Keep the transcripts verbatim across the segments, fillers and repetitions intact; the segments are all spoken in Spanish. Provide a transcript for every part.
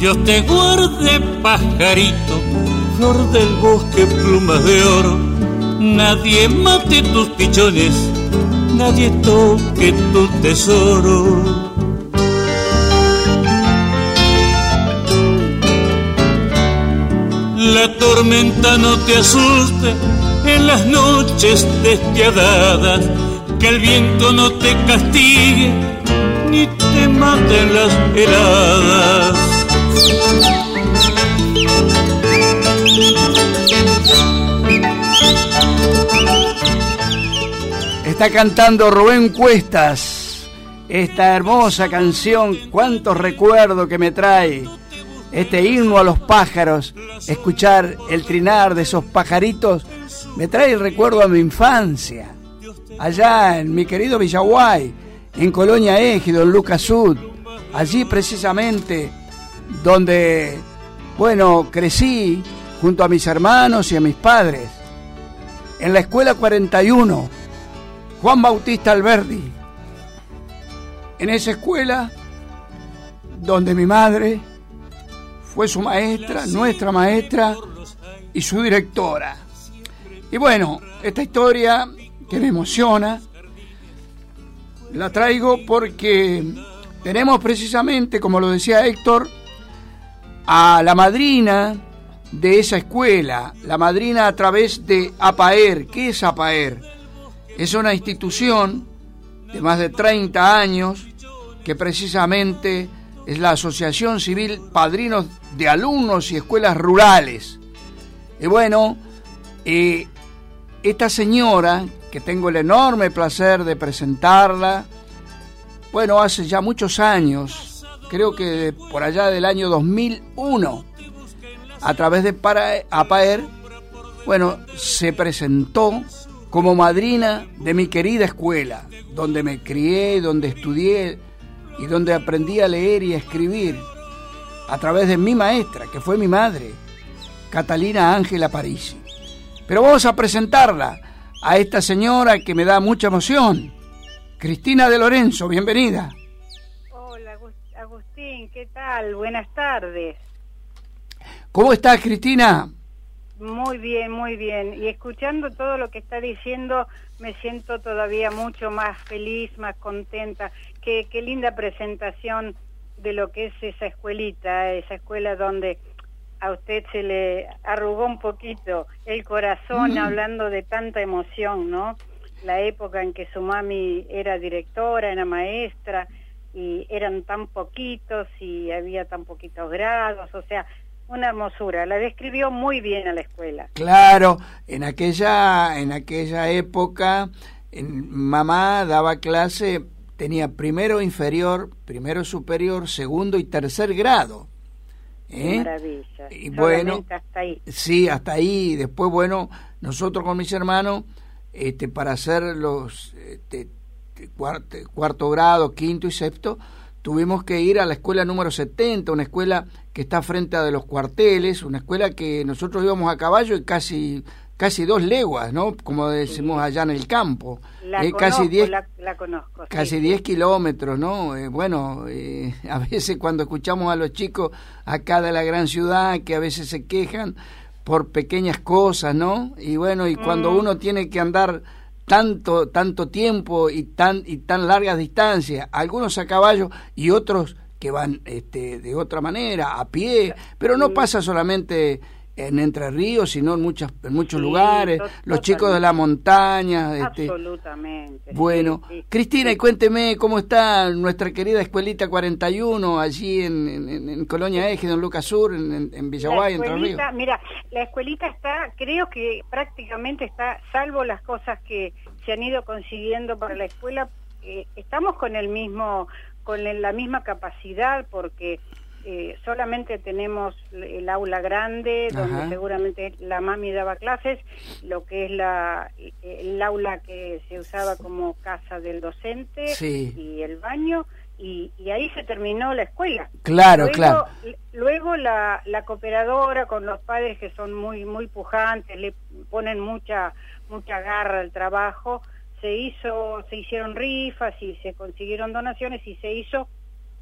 Dios te guarde, pajarito, flor del bosque, plumas de oro. Nadie mate tus pichones, nadie toque tu tesoro. La tormenta no te asuste en las noches despiadadas, que el viento no te castigue ni te maten las heladas. Está cantando Rubén Cuestas esta hermosa canción, cuántos recuerdos que me trae este himno a los pájaros. Escuchar el trinar de esos pajaritos me trae el recuerdo a mi infancia, allá en mi querido Villaguay, en Colonia Égido, en Lucas Sud, allí precisamente donde, bueno, crecí junto a mis hermanos y a mis padres, en la escuela cuarenta y uno, Juan Bautista Alberdi, en esa escuela donde mi madre fue su maestra, nuestra maestra y su directora. Y bueno, esta historia que me emociona la traigo porque tenemos precisamente, como lo decía Héctor, a la madrina de esa escuela, la madrina a través de APAER. ¿Qué es APAER? Es una institución de más de treinta años que precisamente es la Asociación Civil Padrinos de Alumnos y Escuelas Rurales. Y bueno, eh, esta señora, que tengo el enorme placer de presentarla, bueno, hace ya muchos años, creo que por allá del año dos mil uno, a través de para, APAER, bueno, se presentó como madrina de mi querida escuela, donde me crié, donde estudié y donde aprendí a leer y a escribir, a través de mi maestra, que fue mi madre, Catalina Ángela Parisi. Pero vamos a presentarla a esta señora que me da mucha emoción, Cristina de Lorenzo, bienvenida. Hola Agustín, ¿qué tal? Buenas tardes. ¿Cómo estás, Cristina? Muy bien, muy bien. Y escuchando todo lo que está diciendo, me siento todavía mucho más feliz, más contenta. Qué, qué linda presentación de lo que es esa escuelita, esa escuela donde a usted se le arrugó un poquito el corazón, mm. hablando de tanta emoción, ¿no? La época en que su mami era directora, era maestra, y eran tan poquitos y había tan poquitos grados, o sea, una hermosura. La describió muy bien a la escuela. Claro, en aquella, en aquella época, en, mamá daba clase, tenía primero inferior, primero superior, segundo y tercer grado. ¿Eh? Maravilla. Y bueno, hasta ahí. Sí, hasta ahí. Después, bueno, nosotros con mis hermanos, este, para hacer los este, cuarto, cuarto grado, quinto y sexto, tuvimos que ir a la escuela número setenta, una escuela que está frente a de los cuarteles, una escuela que nosotros íbamos a caballo y casi casi dos leguas, ¿no? Como decimos sí. allá en el campo. La eh, conozco, casi diez, la, la conozco. Casi sí. diez kilómetros, ¿no? Eh, bueno, eh, a veces cuando escuchamos a los chicos acá de la gran ciudad que a veces se quejan por pequeñas cosas, ¿no? Y bueno, y cuando mm. uno tiene que andar tanto tanto tiempo y tan y tan largas distancias, algunos a caballo y otros que van este de otra manera, a pie, pero no pasa solamente en Entre Ríos, sino en muchas en muchos sí, lugares, los chicos de la montaña, este, absolutamente. Bueno, sí, sí, Cristina, sí. y cuénteme cómo está nuestra querida escuelita cuarenta y uno allí en, en, en Colonia Égido, en Lucas Sur, en, en Villaguay, Entre Ríos. Mira, la escuelita está, creo que prácticamente está, salvo las cosas que se han ido consiguiendo para la escuela, eh, estamos con el mismo, con la misma capacidad, porque Eh, solamente tenemos el aula grande, donde Ajá. seguramente la mami daba clases, lo que es la el aula que se usaba como casa del docente sí. y el baño, y, y ahí se terminó la escuela. Claro, luego, claro. Luego la, la cooperadora, con los padres que son muy muy pujantes, le ponen mucha mucha garra al trabajo, se hizo se hicieron rifas y se consiguieron donaciones y se hizo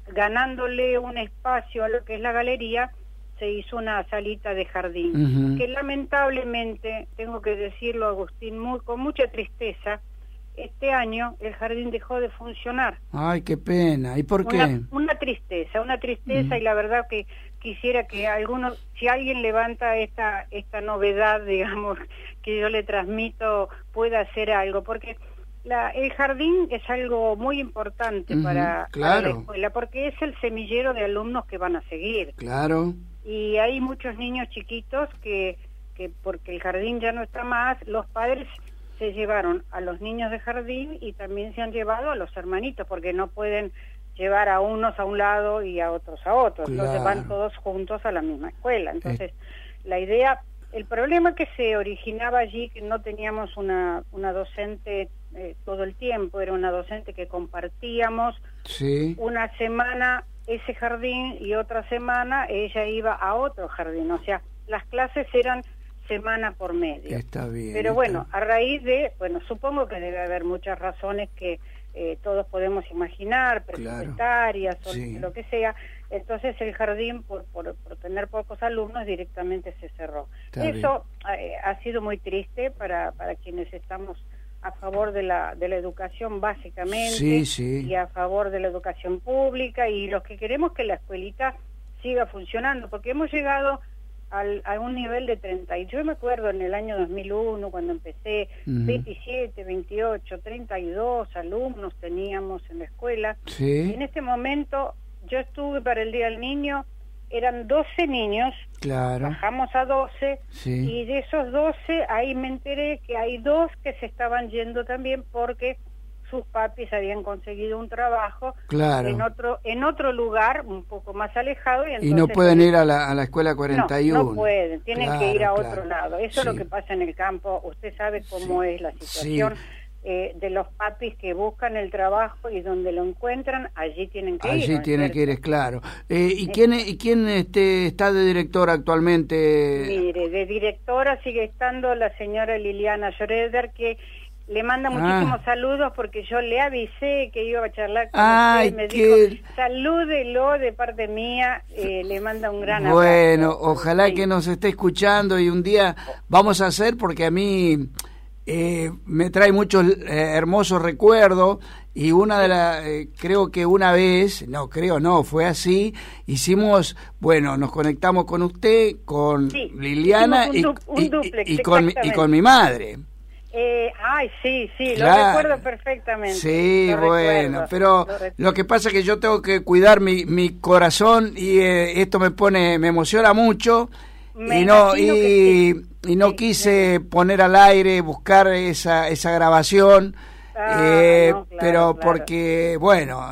ganándole un espacio a lo que es la galería, se hizo una salita de jardín, uh-huh. que lamentablemente, tengo que decirlo, Agustín, muy, con mucha tristeza, este año el jardín dejó de funcionar. Ay, qué pena. ¿Y por qué? Una, una tristeza, una tristeza, uh-huh. y la verdad que quisiera que algunos, si alguien levanta esta esta novedad, digamos, que yo le transmito, pueda hacer algo, porque la, el jardín es algo muy importante uh-huh, para, claro. para la escuela, porque es el semillero de alumnos que van a seguir. Claro. Y hay muchos niños chiquitos que, que porque el jardín ya no está más, los padres se llevaron a los niños de jardín y también se han llevado a los hermanitos, porque no pueden llevar a unos a un lado y a otros a otros, claro. entonces van todos juntos a la misma escuela. Entonces, eh. la idea, el problema que se originaba allí, que no teníamos una, una docente eh, todo el tiempo, era una docente que compartíamos, sí. una semana ese jardín y otra semana ella iba a otro jardín, o sea, las clases eran semana por medio. Está bien. Pero está... bueno, a raíz de, bueno, supongo que debe haber muchas razones que eh, todos podemos imaginar, presupuestarias, claro. o sí. lo que sea, entonces el jardín, por, por, por tener pocos alumnos, directamente se cerró. Está Eso eh, ha sido muy triste para, para quienes estamos a favor de la de la educación básicamente, sí, sí. y a favor de la educación pública, y los que queremos que la escuelita siga funcionando, porque hemos llegado al, a un nivel de treinta, y yo me acuerdo en el año dos mil uno cuando empecé, uh-huh. veintisiete, veintiocho, treinta y dos alumnos teníamos en la escuela, sí. y en este momento yo estuve para el Día del Niño, eran doce niños, claro. bajamos a doce, sí. y de esos doce ahí me enteré que hay dos que se estaban yendo también porque sus papis habían conseguido un trabajo, claro. en otro en otro lugar un poco más alejado, y, entonces, y no pueden ir a la, a la escuela cuarenta y uno. No, no pueden, tienen claro, que ir a claro. otro lado. Eso sí. es lo que pasa en el campo, usted sabe cómo sí. es la situación. Sí. Eh, de los papis que buscan el trabajo y donde lo encuentran, allí tienen que allí ir. Allí tienen que ir, es claro. Eh, ¿Y quién, y quién este, está de directora actualmente? Mire, de directora sigue estando la señora Liliana Schroeder, que le manda muchísimos ah. saludos porque yo le avisé que iba a charlar con Ay, usted, me qué... dijo, salúdelo de parte mía, eh, le manda un gran abrazo. Bueno, ojalá sí. que nos esté escuchando y un día vamos a hacer, porque a mí... Eh, me trae muchos eh, hermosos recuerdos, y una de las, eh, creo que una vez, no creo, no, fue así, hicimos, bueno, nos conectamos con usted, con sí, Liliana un y, du un y, duplex, y, con, y con mi madre. Eh, ay, sí, sí, claro. lo recuerdo perfectamente. Sí, lo bueno, recuerdo, pero lo, lo que pasa es que yo tengo que cuidar mi, mi corazón, y eh, esto me pone, me emociona mucho. Me y no y, sí. y no sí, quise sí. poner al aire, buscar esa esa grabación, ah, eh, no, claro, pero claro. porque bueno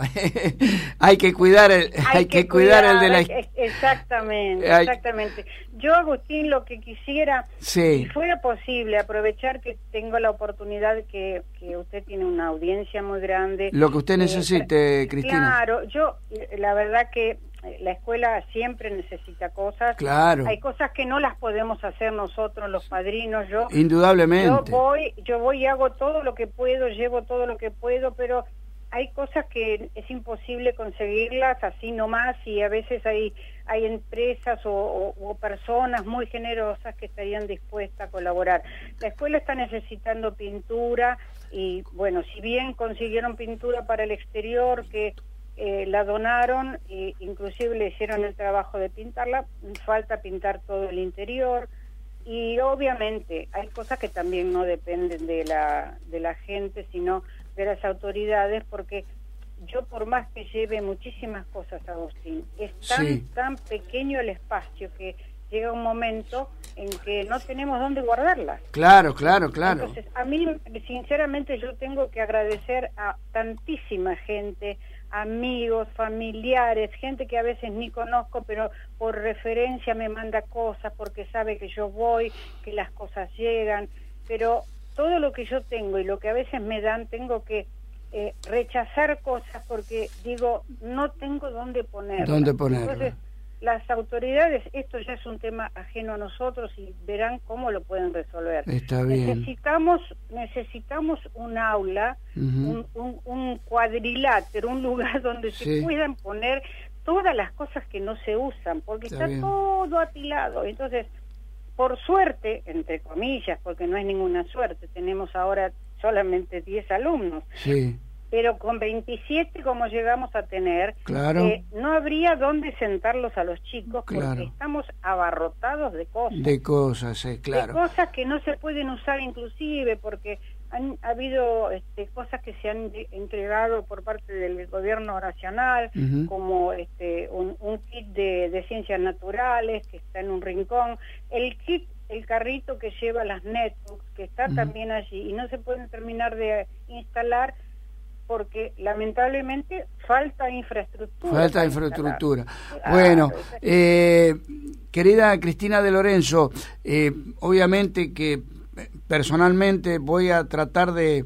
hay que cuidar el hay, hay que, que cuidar, cuidar el de la exactamente hay... exactamente yo, Agustín, lo que quisiera, sí. si fuera posible, aprovechar que tengo la oportunidad, que, que usted tiene una audiencia muy grande, lo que usted necesite, eh, Cristina. Claro, yo la verdad que la escuela siempre necesita cosas. Claro. Hay cosas que no las podemos hacer nosotros, los padrinos. Yo indudablemente. Yo voy, yo voy y hago todo lo que puedo, llevo todo lo que puedo, pero hay cosas que es imposible conseguirlas así nomás, y a veces hay hay empresas o, o, o personas muy generosas que estarían dispuestas a colaborar. La escuela está necesitando pintura, y bueno, si bien consiguieron pintura para el exterior, que Eh, la donaron, e inclusive le hicieron el trabajo de pintarla, falta pintar todo el interior, y obviamente hay cosas que también no dependen de la de la gente, sino de las autoridades, porque yo, por más que lleve muchísimas cosas, Agustín, es tan, sí. tan pequeño el espacio que llega un momento en que no tenemos dónde guardarlas. Claro, claro, claro. Entonces, a mí, sinceramente, yo tengo que agradecer a tantísima gente, amigos, familiares, gente que a veces ni conozco, pero por referencia me manda cosas porque sabe que yo voy, que las cosas llegan, pero todo lo que yo tengo y lo que a veces me dan, tengo que eh, rechazar cosas porque digo, no tengo dónde ponerlas. ¿Dónde ponerlas? Entonces, las autoridades, esto ya es un tema ajeno a nosotros y verán cómo lo pueden resolver. Está bien. Necesitamos, necesitamos un aula, uh-huh. un, un, un cuadrilátero, un lugar donde sí. se puedan poner todas las cosas que no se usan, porque está, está todo apilado. Entonces, por suerte, entre comillas, porque no es ninguna suerte, tenemos ahora solamente diez alumnos. Sí. Pero con veintisiete, como llegamos a tener, claro. eh, no habría dónde sentarlos a los chicos, porque claro. estamos abarrotados de cosas. De cosas, eh, claro. De cosas que no se pueden usar inclusive, porque han ha habido este, cosas que se han de, entregado por parte del gobierno nacional, uh-huh. como este, un, un kit de, de ciencias naturales que está en un rincón, el kit, el carrito que lleva las netbooks, que está uh-huh. también allí, y no se pueden terminar de instalar porque lamentablemente falta infraestructura. Falta infraestructura. Claro. Bueno, eh, querida Cristina de Lorenzo, eh, obviamente que personalmente voy a tratar de,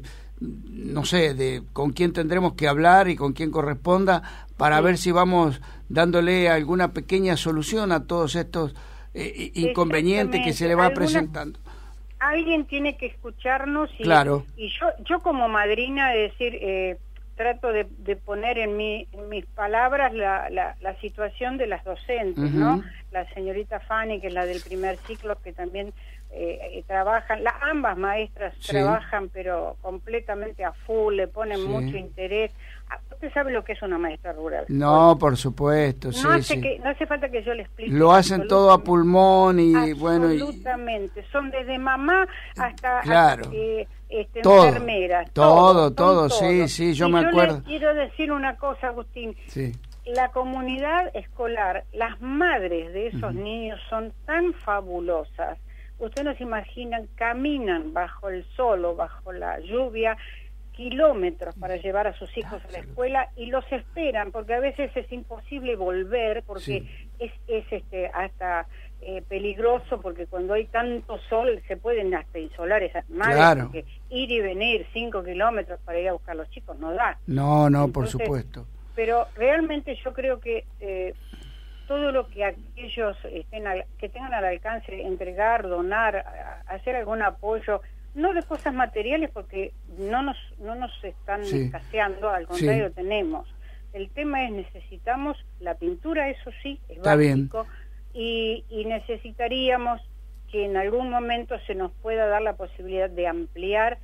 no sé, de con quién tendremos que hablar y con quién corresponda para sí. ver si vamos dándole alguna pequeña solución a todos estos eh, inconvenientes que se le va ¿Alguna... presentando. Alguien tiene que escucharnos y, claro. y yo yo como madrina, es decir, eh, trato de, de poner en, mi, en mis palabras la, la, la situación de las docentes, uh-huh. ¿no? La señorita Fanny, que es la del primer ciclo, que también eh, trabajan, la, ambas maestras sí. trabajan, pero completamente a full, le ponen sí. mucho interés. ¿Usted sabe lo que es una maestra rural? No, Oye, por supuesto, sí, no hace sí. Que, no hace falta que yo le explique. Lo hacen todo a pulmón y bueno. Absolutamente, y... son desde mamá hasta, claro. hasta eh, este, todo, enfermeras. Todo, todo, todo, sí, sí, yo y me yo acuerdo. Le quiero decir una cosa, Agustín. Sí. La comunidad escolar, las madres de esos uh-huh. niños son tan fabulosas. Ustedes no se imaginan, caminan bajo el sol o bajo la lluvia kilómetros para llevar a sus hijos a la escuela y los esperan, porque a veces es imposible volver, porque sí. es, es este hasta eh, peligroso, porque cuando hay tanto sol se pueden hasta insolar esas madres, claro. porque ir y venir cinco kilómetros para ir a buscar a los chicos no da. No, no, Entonces, por supuesto. Pero realmente yo creo que eh, todo lo que aquellos estén al, que tengan al alcance, entregar, donar, a, hacer algún apoyo, no de cosas materiales, porque no nos no nos están sí. escaseando, al contrario, sí. tenemos. El tema es, necesitamos la pintura, eso sí, es Está básico, bien. Y, y necesitaríamos que en algún momento se nos pueda dar la posibilidad de ampliar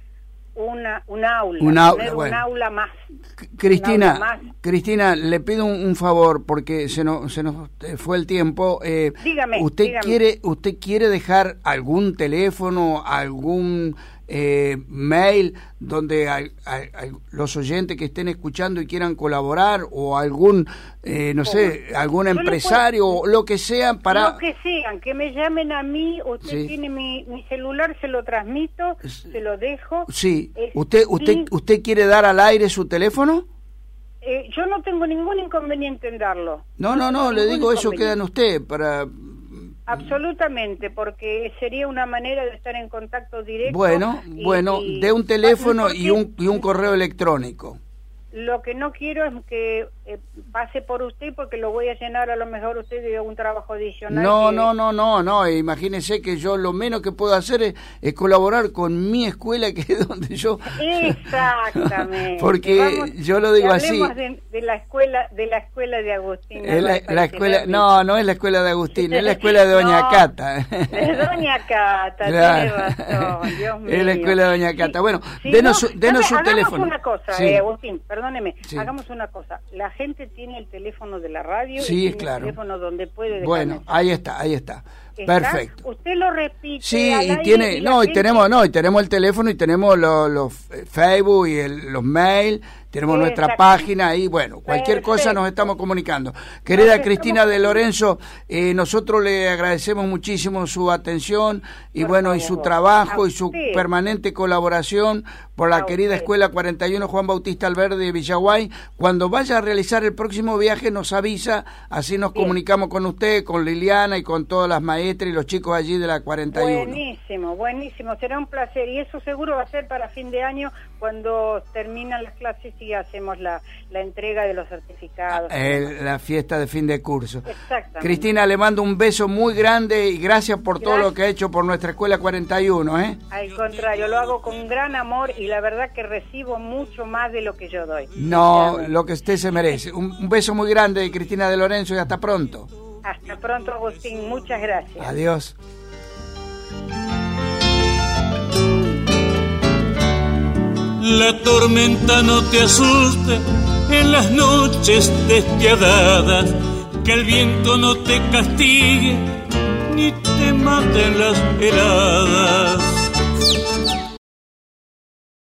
una un aula, un aula, bueno. un aula más. Cristina, aula más. Cristina, le pido un, un favor porque se nos se nos fue el tiempo. Eh, dígame. Usted dígame. quiere usted quiere dejar algún teléfono, algún eh, mail donde hay, hay, hay los oyentes que estén escuchando y quieran colaborar, o algún eh, no sé, algún Yo empresario puedo, o lo que sea para lo que sean, que me llamen a mí. Usted sí. tiene mi, mi celular, se lo transmito, se lo dejo. Sí. Es, usted usted sí. usted quiere dar al aire su teléfono. Eh, yo no tengo ningún inconveniente en darlo. No, no, no, no le digo, eso queda en usted para. Absolutamente, porque sería una manera de estar en contacto directo. Bueno, y, bueno, y de un teléfono y un y un correo electrónico. Lo que no quiero es que eh, pase por usted, porque lo voy a llenar a lo mejor usted de un trabajo adicional. No, que... no, no, no, no, imagínese que yo lo menos que puedo hacer es, es colaborar con mi escuela, que es donde yo... Exactamente. Porque Vamos, yo lo digo así. De, de la escuela de la escuela de Agustín. Es la, la escuela, no, no es la escuela de Agustín, es la escuela de Doña no, Cata. Es Doña Cata, claro. Tiene razón, Dios mío. Es la escuela de Doña Cata. Sí, bueno, sí, denos, no, su, denos su hagamos teléfono. Una cosa, sí. eh, Agustín, perdóneme, sí. hagamos una cosa. La gente tiene el teléfono de la radio, sí, y tiene claro. el teléfono donde puede dejar Bueno, mensajes. ahí está, ahí está. ¿Está? Perfecto. Usted lo repite. Sí, al y aire tiene, y no, y gente... tenemos, no, y tenemos el teléfono y tenemos los, los Facebook y el, los mail, tenemos nuestra página y bueno, cualquier Perfecto. cosa nos estamos comunicando. Querida nos Cristina de Lorenzo, eh, nosotros le agradecemos muchísimo su atención y por bueno, favor. y su trabajo y su permanente colaboración por la a querida usted. Escuela cuarenta y uno Juan Bautista Alberdi de Villaguay. Cuando vaya a realizar el próximo viaje nos avisa, así nos Bien. comunicamos con usted, con Liliana y con todas las maestras y los chicos allí de la cuarenta y uno. Buenísimo, buenísimo, será un placer, y eso seguro va a ser para fin de año, cuando terminan las clases sí hacemos la, la entrega de los certificados. El, la fiesta de fin de curso. Exactamente. Cristina, le mando un beso muy grande y gracias por gracias. todo lo que ha hecho por nuestra Escuela cuarenta y uno. ¿eh? Al contrario, lo hago con gran amor y la verdad que recibo mucho más de lo que yo doy. No, lo que usted se merece. Un, un beso muy grande, Cristina de Lorenzo, y hasta pronto. Hasta pronto, Agustín. Muchas gracias. Adiós. La tormenta no te asuste en las noches despiadadas, que el viento no te castigue ni te maten las heladas.